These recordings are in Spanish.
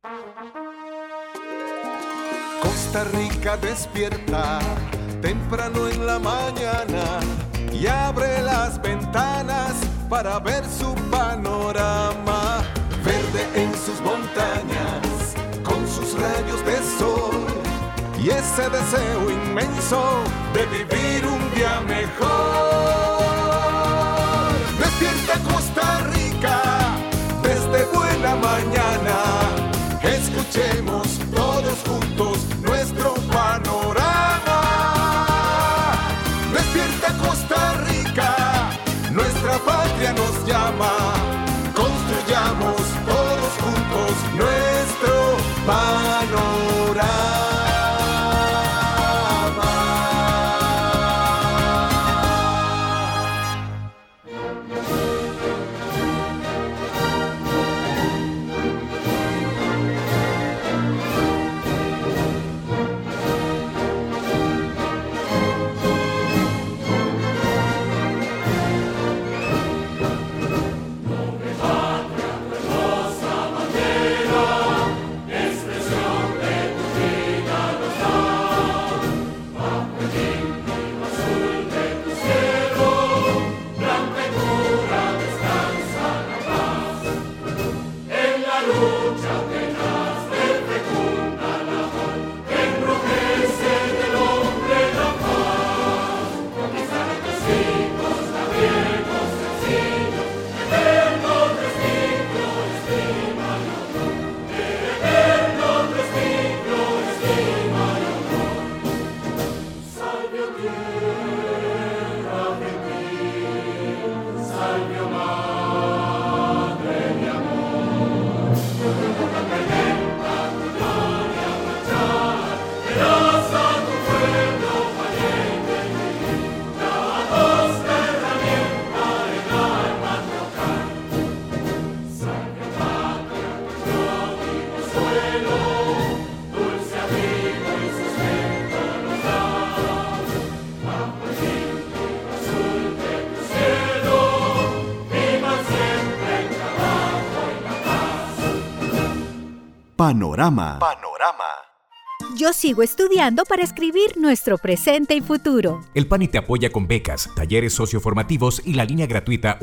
Costa Rica despierta temprano en la mañana y abre las ventanas para ver su panorama. Verde en sus montañas, con sus rayos de sol y ese deseo inmenso de vivir un día mejor. Despierta Costa Rica desde buena mañana. Escuchemos todos juntos nuestro panorama. Despierta Costa Rica, nuestra patria nos llama. Construyamos todos juntos nuestro panorama. Panorama. Yo sigo estudiando para escribir nuestro presente y futuro. El PANI te apoya con becas, talleres socioformativos y la línea gratuita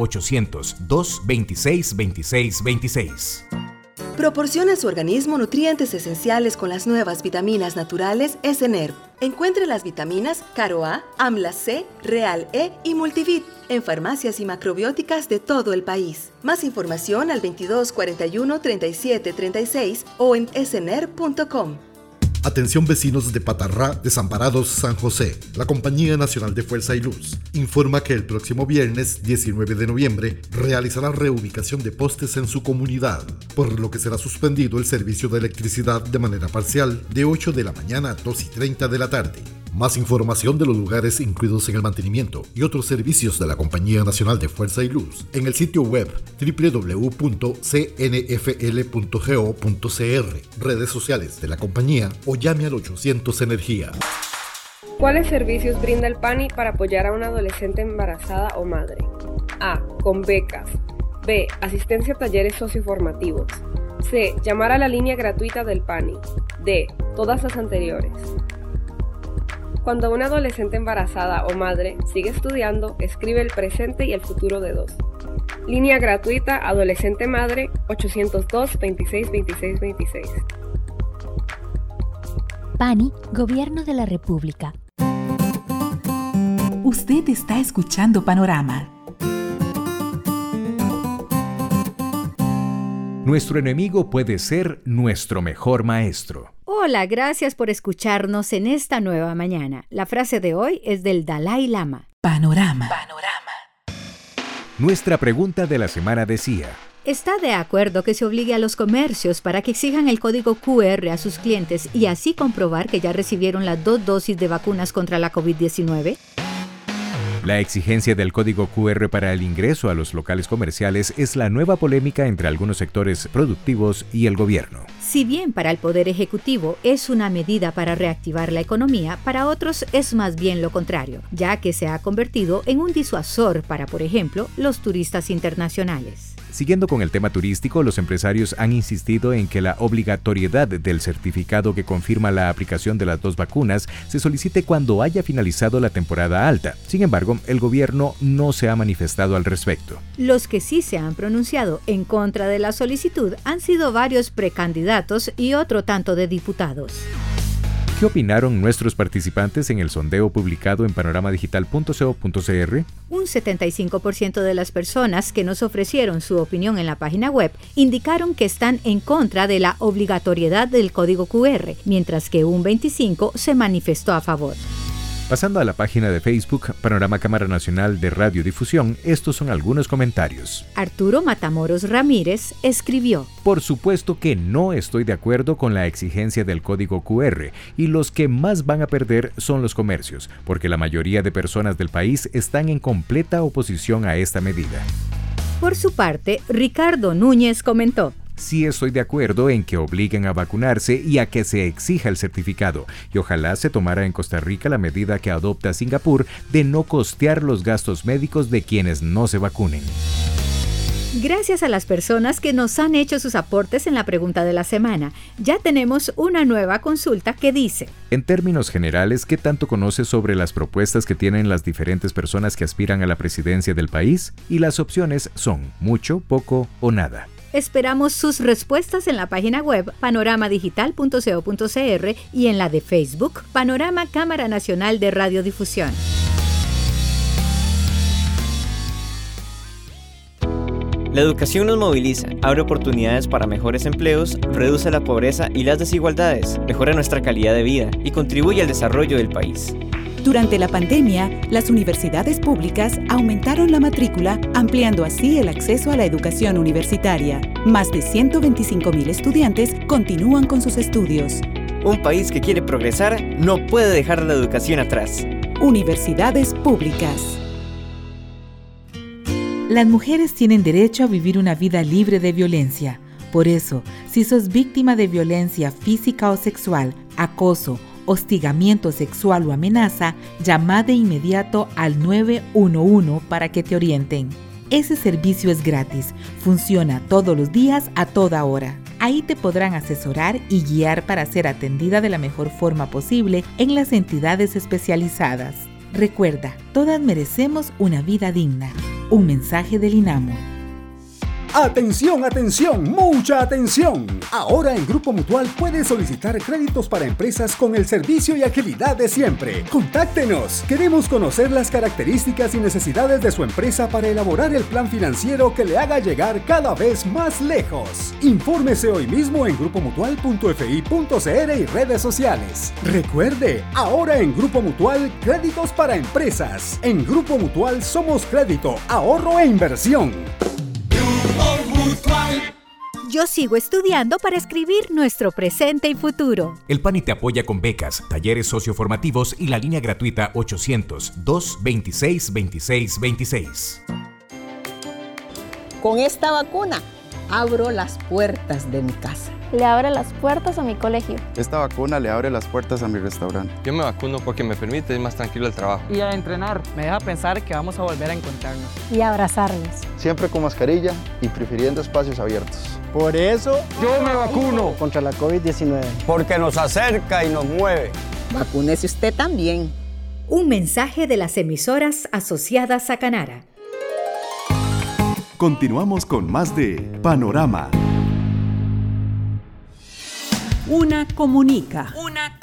800-226-2626. Proporciona a su organismo nutrientes esenciales con las nuevas vitaminas naturales SNERV. Encuentre las vitaminas Caro A, Amla C, Real E y Multivit en farmacias y macrobióticas de todo el país. Más información al 22 41 37 36 o en snerv.com. Atención vecinos de Patarrá, Desamparados, San José. La Compañía Nacional de Fuerza y Luz informa que el próximo viernes 19 de noviembre realizará reubicación de postes en su comunidad, por lo que será suspendido el servicio de electricidad de manera parcial de 8 de la mañana a 2:30 de la tarde. Más información de los lugares incluidos en el mantenimiento y otros servicios de la Compañía Nacional de Fuerza y Luz en el sitio web www.cnfl.go.cr, redes sociales de la compañía o llame al 800 Energía. ¿Cuáles servicios brinda el PANI para apoyar a una adolescente embarazada o madre? A. Con becas. B. Asistencia a talleres socioformativos. C. Llamar a la línea gratuita del PANI. D. Todas las anteriores. Cuando una adolescente embarazada o madre sigue estudiando, escribe el presente y el futuro de dos. Línea gratuita Adolescente Madre 802 26 26 26. PANI, Gobierno de la República. Usted está escuchando Panorama. Nuestro enemigo puede ser nuestro mejor maestro. Hola, gracias por escucharnos en esta nueva mañana. La frase de hoy es del Dalai Lama. Panorama. Nuestra pregunta de la semana decía: ¿está de acuerdo que se obligue a los comercios para que exijan el código QR a sus clientes y así comprobar que ya recibieron las 2 dosis de vacunas contra la COVID-19? La exigencia del código QR para el ingreso a los locales comerciales es la nueva polémica entre algunos sectores productivos y el gobierno. Si bien para el Poder Ejecutivo es una medida para reactivar la economía, para otros es más bien lo contrario, ya que se ha convertido en un disuasor para, por ejemplo, los turistas internacionales. Siguiendo con el tema turístico, los empresarios han insistido en que la obligatoriedad del certificado que confirma la aplicación de las 2 vacunas se solicite cuando haya finalizado la temporada alta. Sin embargo, el gobierno no se ha manifestado al respecto. Los que sí se han pronunciado en contra de la solicitud han sido varios precandidatos y otro tanto de diputados. ¿Qué opinaron nuestros participantes en el sondeo publicado en panoramadigital.co.cr? Un 75% de las personas que nos ofrecieron su opinión en la página web indicaron que están en contra de la obligatoriedad del código QR, mientras que un 25% se manifestó a favor. Pasando a la página de Facebook, Panorama Cámara Nacional de Radiodifusión, estos son algunos comentarios. Arturo Matamoros Ramírez escribió: Por supuesto que no estoy de acuerdo con la exigencia del código QR y los que más van a perder son los comercios, porque la mayoría de personas del país están en completa oposición a esta medida. Por su parte, Ricardo Núñez comentó: Sí estoy de acuerdo en que obliguen a vacunarse y a que se exija el certificado, y ojalá se tomara en Costa Rica la medida que adopta Singapur de no costear los gastos médicos de quienes no se vacunen. Gracias a las personas que nos han hecho sus aportes en la pregunta de la semana, ya tenemos una nueva consulta que dice: En términos generales, ¿qué tanto conoces sobre las propuestas que tienen las diferentes personas que aspiran a la presidencia del país? Y las opciones son mucho, poco o nada. Esperamos sus respuestas en la página web panoramadigital.co.cr y en la de Facebook, Panorama Cámara Nacional de Radiodifusión. La educación nos moviliza, abre oportunidades para mejores empleos, reduce la pobreza y las desigualdades, mejora nuestra calidad de vida y contribuye al desarrollo del país. Durante la pandemia, las universidades públicas aumentaron la matrícula, ampliando así el acceso a la educación universitaria. Más de 125,000 estudiantes continúan con sus estudios. Un país que quiere progresar no puede dejar la educación atrás. Universidades públicas. Las mujeres tienen derecho a vivir una vida libre de violencia. Por eso, si sos víctima de violencia física o sexual, acoso, hostigamiento sexual o amenaza, llama de inmediato al 911 para que te orienten. Ese servicio es gratis, funciona todos los días a toda hora. Ahí te podrán asesorar y guiar para ser atendida de la mejor forma posible en las entidades especializadas. Recuerda, todas merecemos una vida digna. Un mensaje del INAMO. ¡Atención, atención! ¡Mucha atención! Ahora en Grupo Mutual puedes solicitar créditos para empresas con el servicio y agilidad de siempre. ¡Contáctenos! Queremos conocer las características y necesidades de su empresa para elaborar el plan financiero que le haga llegar cada vez más lejos. Infórmese hoy mismo en grupomutual.fi.cr y redes sociales. Recuerde, ahora en Grupo Mutual, créditos para empresas. En Grupo Mutual somos crédito, ahorro e inversión. Yo sigo estudiando para escribir nuestro presente y futuro. El PANI te apoya con becas, talleres socioformativos y la línea gratuita 800-226-2626. Con esta vacuna abro las puertas de mi casa. Le abre las puertas a mi colegio. Esta vacuna le abre las puertas a mi restaurante. Yo me vacuno porque me permite ir más tranquilo al trabajo. Y a entrenar me deja pensar que vamos a volver a encontrarnos. Y a abrazarnos. Siempre con mascarilla y prefiriendo espacios abiertos. Por eso yo me vacuno contra la COVID-19. Porque nos acerca y nos mueve. Vacúnese usted también. Un mensaje de las emisoras asociadas a Canara. Continuamos con más de Panorama. Una comunica.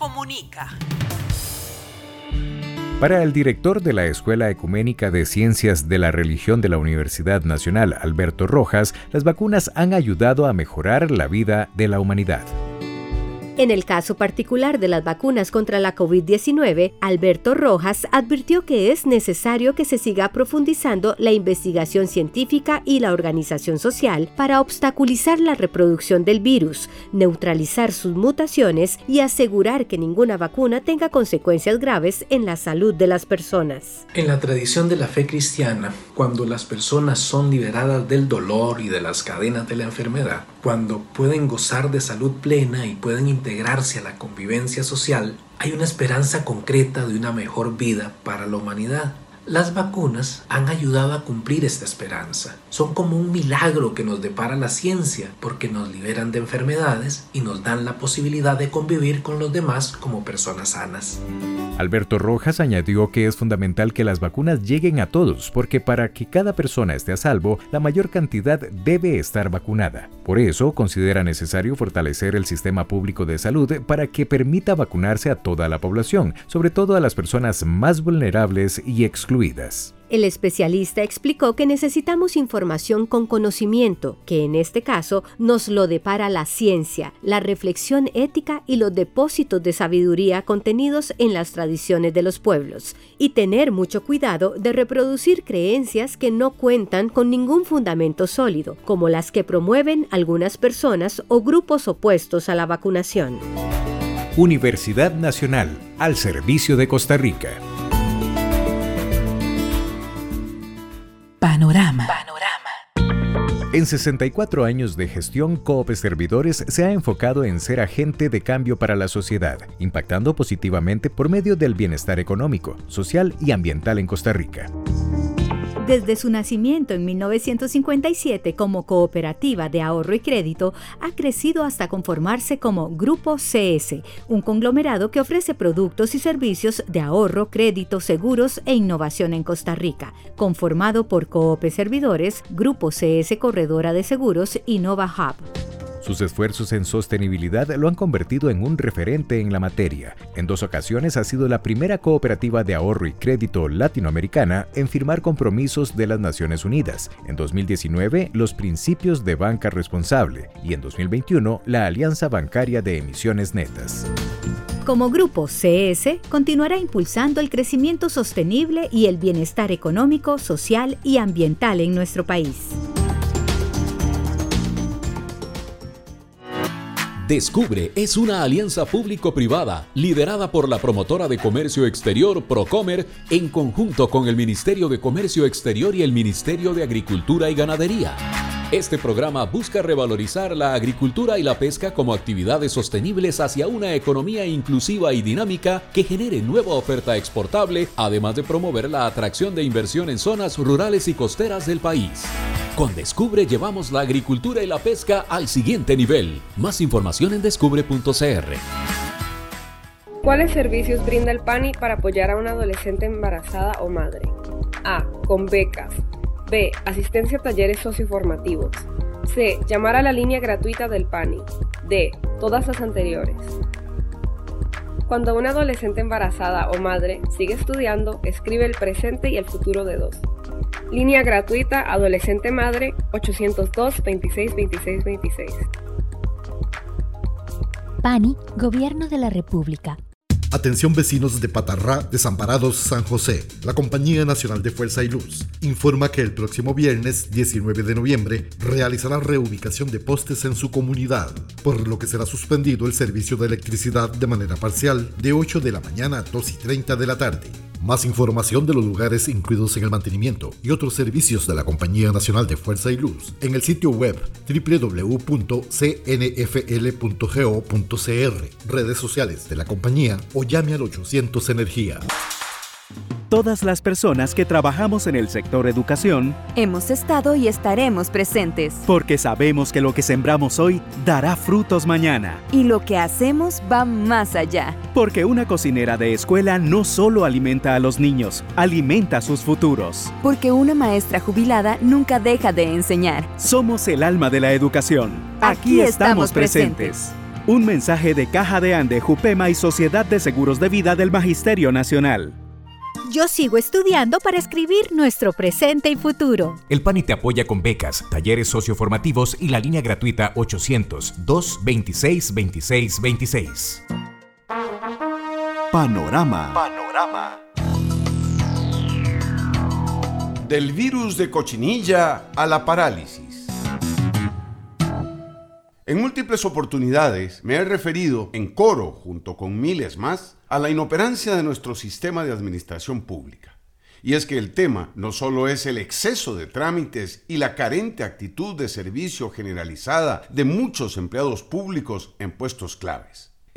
Para el director de la Escuela Ecuménica de Ciencias de la Religión de la Universidad Nacional, Alberto Rojas, las vacunas han ayudado a mejorar la vida de la humanidad. En el caso particular de las vacunas contra la COVID-19, Alberto Rojas advirtió que es necesario que se siga profundizando la investigación científica y la organización social para obstaculizar la reproducción del virus, neutralizar sus mutaciones y asegurar que ninguna vacuna tenga consecuencias graves en la salud de las personas. En la tradición de la fe cristiana, cuando las personas son liberadas del dolor y de las cadenas de la enfermedad, cuando pueden gozar de salud plena y pueden integrarse a la convivencia social, hay una esperanza concreta de una mejor vida para la humanidad. Las vacunas han ayudado a cumplir esta esperanza. Son como un milagro que nos depara la ciencia porque nos liberan de enfermedades y nos dan la posibilidad de convivir con los demás como personas sanas. Alberto Rojas añadió que es fundamental que las vacunas lleguen a todos porque para que cada persona esté a salvo, la mayor cantidad debe estar vacunada. Por eso, considera necesario fortalecer el sistema público de salud para que permita vacunarse a toda la población, sobre todo a las personas más vulnerables y excluidas. El especialista explicó que necesitamos información con conocimiento, que en este caso nos lo depara la ciencia, la reflexión ética y los depósitos de sabiduría contenidos en las tradiciones de los pueblos, y tener mucho cuidado de reproducir creencias que no cuentan con ningún fundamento sólido, como las que promueven algunas personas o grupos opuestos a la vacunación. Universidad Nacional, al servicio de Costa Rica. Panorama. En 64 años de gestión, Coop Servidores se ha enfocado en ser agente de cambio para la sociedad, impactando positivamente por medio del bienestar económico, social y ambiental en Costa Rica. Desde su nacimiento en 1957 como cooperativa de ahorro y crédito, ha crecido hasta conformarse como Grupo CS, un conglomerado que ofrece productos y servicios de ahorro, crédito, seguros e innovación en Costa Rica, conformado por Coop Servidores, Grupo CS Corredora de Seguros y Nova Hub. Sus esfuerzos en sostenibilidad lo han convertido en un referente en la materia. En 2 ocasiones ha sido la primera cooperativa de ahorro y crédito latinoamericana en firmar compromisos de las Naciones Unidas. En 2019, los principios de banca responsable y en 2021, la Alianza Bancaria de Emisiones Netas. Como Grupo CS, continuará impulsando el crecimiento sostenible y el bienestar económico, social y ambiental en nuestro país. Descubre es una alianza público-privada liderada por la promotora de comercio exterior Procomer en conjunto con el Ministerio de Comercio Exterior y el Ministerio de Agricultura y Ganadería. Este programa busca revalorizar la agricultura y la pesca como actividades sostenibles hacia una economía inclusiva y dinámica que genere nueva oferta exportable, además de promover la atracción de inversión en zonas rurales y costeras del país. Con Descubre llevamos la agricultura y la pesca al siguiente nivel. Más información en descubre.cr. ¿Cuáles servicios brinda el PANI para apoyar a una adolescente embarazada o madre? A. Con becas. B. Asistencia a talleres socioformativos. C. Llamar a la línea gratuita del PANI. D. Todas las anteriores. Cuando una adolescente embarazada o madre sigue estudiando, escribe el presente y el futuro de 2. Línea gratuita Adolescente Madre 802 26 26 26. PANI, Gobierno de la República. Atención vecinos de Patarrá, Desamparados, San José. La Compañía Nacional de Fuerza y Luz informa que el próximo viernes 19 de noviembre realizará reubicación de postes en su comunidad, por lo que será suspendido el servicio de electricidad de manera parcial de 8 de la mañana a 2:30 de la tarde. Más información de los lugares incluidos en el mantenimiento y otros servicios de la Compañía Nacional de Fuerza y Luz en el sitio web www.cnfl.go.cr, redes sociales de la compañía o llame al 800 Energía. Todas las personas que trabajamos en el sector educación hemos estado y estaremos presentes. Porque sabemos que lo que sembramos hoy dará frutos mañana. Y lo que hacemos va más allá. Porque una cocinera de escuela no solo alimenta a los niños, alimenta sus futuros. Porque una maestra jubilada nunca deja de enseñar. Somos el alma de la educación. Aquí estamos presentes. Un mensaje de Caja de Ande, Jupema y Sociedad de Seguros de Vida del Magisterio Nacional. Yo sigo estudiando para escribir nuestro presente y futuro. El PANI te apoya con becas, talleres socioformativos y la línea gratuita 800-2 26 26 26. Panorama. Del virus de cochinilla a la parálisis. En múltiples oportunidades me he referido, en coro junto con miles más, a la inoperancia de nuestro sistema de administración pública. Y es que el tema no solo es el exceso de trámites y la carente actitud de servicio generalizada de muchos empleados públicos en puestos claves.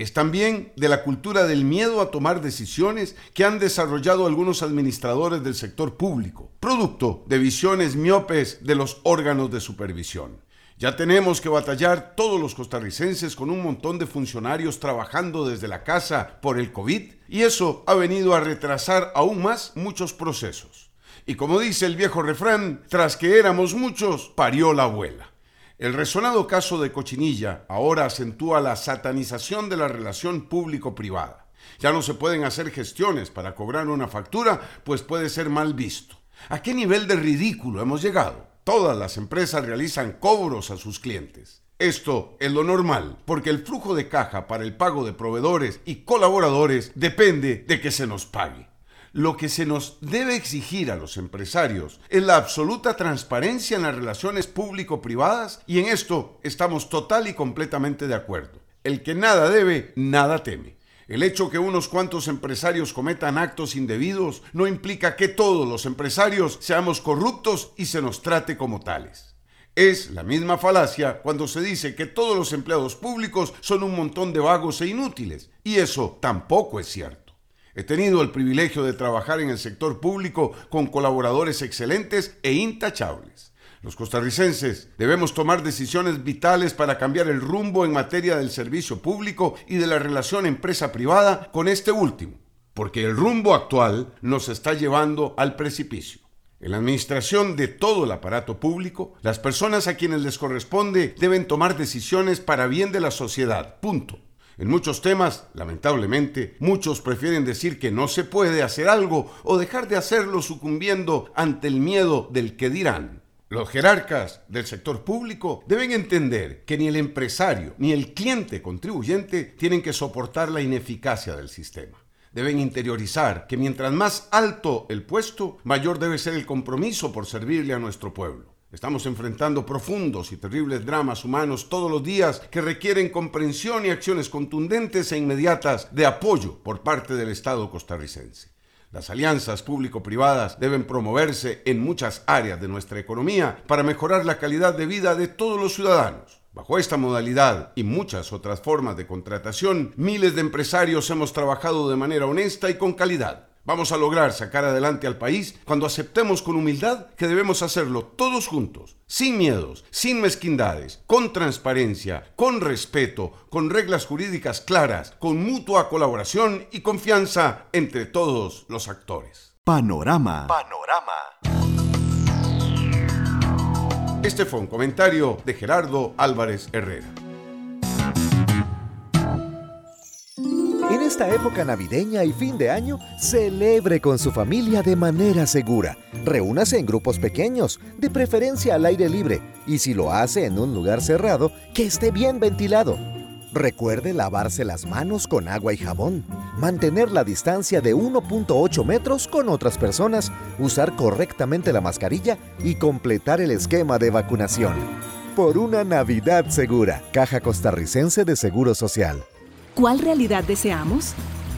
Es también de la cultura del miedo a tomar decisiones que han desarrollado algunos administradores del sector público, producto de visiones miopes de los órganos de supervisión. Ya tenemos que batallar todos los costarricenses con un montón de funcionarios trabajando desde la casa por el COVID, y eso ha venido a retrasar aún más muchos procesos. Y como dice el viejo refrán, tras que éramos muchos, parió la abuela. El resonado caso de Cochinilla ahora acentúa la satanización de la relación público-privada. Ya no se pueden hacer gestiones para cobrar una factura, pues puede ser mal visto. ¿A qué nivel de ridículo hemos llegado? Todas las empresas realizan cobros a sus clientes. Esto es lo normal, porque el flujo de caja para el pago de proveedores y colaboradores depende de que se nos pague. Lo que se nos debe exigir a los empresarios es la absoluta transparencia en las relaciones público-privadas, y en esto estamos total y completamente de acuerdo. El que nada debe, nada teme. El hecho que unos cuantos empresarios cometan actos indebidos no implica que todos los empresarios seamos corruptos y se nos trate como tales. Es la misma falacia cuando se dice que todos los empleados públicos son un montón de vagos e inútiles, y eso tampoco es cierto. He tenido el privilegio de trabajar en el sector público con colaboradores excelentes e intachables. Los costarricenses debemos tomar decisiones vitales para cambiar el rumbo en materia del servicio público y de la relación empresa-privada con este último, porque el rumbo actual nos está llevando al precipicio. En la administración de todo el aparato público, las personas a quienes les corresponde deben tomar decisiones para bien de la sociedad, punto. En muchos temas, lamentablemente, muchos prefieren decir que no se puede hacer algo o dejar de hacerlo sucumbiendo ante el miedo del qué dirán. Los jerarcas del sector público deben entender que ni el empresario ni el cliente contribuyente tienen que soportar la ineficacia del sistema. Deben interiorizar que mientras más alto el puesto, mayor debe ser el compromiso por servirle a nuestro pueblo. Estamos enfrentando profundos y terribles dramas humanos todos los días que requieren comprensión y acciones contundentes e inmediatas de apoyo por parte del Estado costarricense. Las alianzas público-privadas deben promoverse en muchas áreas de nuestra economía para mejorar la calidad de vida de todos los ciudadanos. Bajo esta modalidad y muchas otras formas de contratación, miles de empresarios hemos trabajado de manera honesta y con calidad. Vamos a lograr sacar adelante al país cuando aceptemos con humildad que debemos hacerlo todos juntos, sin miedos, sin mezquindades, con transparencia, con respeto, con reglas jurídicas claras, con mutua colaboración y confianza entre todos los actores. Panorama. Este fue un comentario de Gerardo Álvarez Herrera. En esta época navideña y fin de año, celebre con su familia de manera segura. Reúnase en grupos pequeños, de preferencia al aire libre, y si lo hace en un lugar cerrado, que esté bien ventilado. Recuerde lavarse las manos con agua y jabón, mantener la distancia de 1.8 metros con otras personas, usar correctamente la mascarilla y completar el esquema de vacunación. Por una Navidad segura, Caja Costarricense de Seguro Social. ¿Cuál realidad deseamos?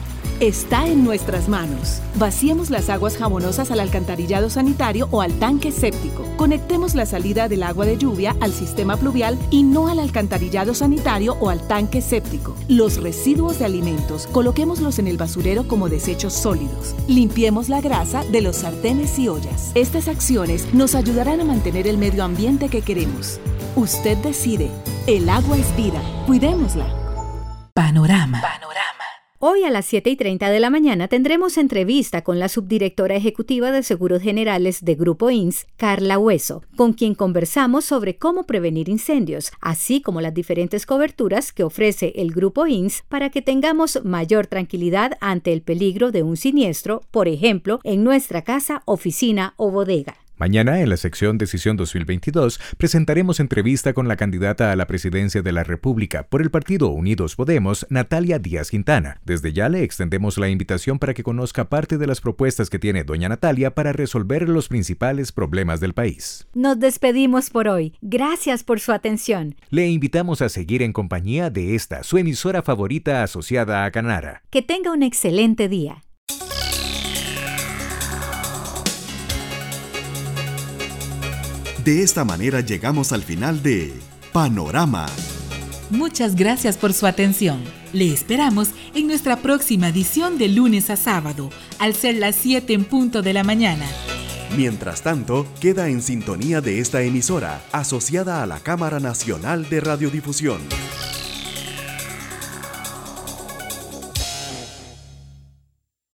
Está en nuestras manos. Vaciemos las aguas jabonosas al alcantarillado sanitario o al tanque séptico. Conectemos la salida del agua de lluvia al sistema pluvial y no al alcantarillado sanitario o al tanque séptico. Los residuos de alimentos, coloquémoslos en el basurero como desechos sólidos. Limpiemos la grasa de los sartenes y ollas. Estas acciones nos ayudarán a mantener el medio ambiente que queremos. Usted decide. El agua es vida. Cuidémosla. Panorama. Hoy a las 7:30 de la mañana tendremos entrevista con la subdirectora ejecutiva de Seguros Generales de Grupo INS, Carla Hueso, con quien conversamos sobre cómo prevenir incendios, así como las diferentes coberturas que ofrece el Grupo INS para que tengamos mayor tranquilidad ante el peligro de un siniestro, por ejemplo, en nuestra casa, oficina o bodega. Mañana, en la sección Decisión 2022, presentaremos entrevista con la candidata a la presidencia de la República por el partido Unidos Podemos, Natalia Díaz Quintana. Desde ya le extendemos la invitación para que conozca parte de las propuestas que tiene doña Natalia para resolver los principales problemas del país. Nos despedimos por hoy. Gracias por su atención. Le invitamos a seguir en compañía de esta, su emisora favorita asociada a Canara. Que tenga un excelente día. De esta manera llegamos al final de Panorama, Muchas gracias por su atención. Le esperamos en nuestra próxima edición de lunes a sábado, al ser las 7 en punto de la mañana. Mientras tanto, queda en sintonía de esta emisora, asociada a la Cámara Nacional de Radiodifusión.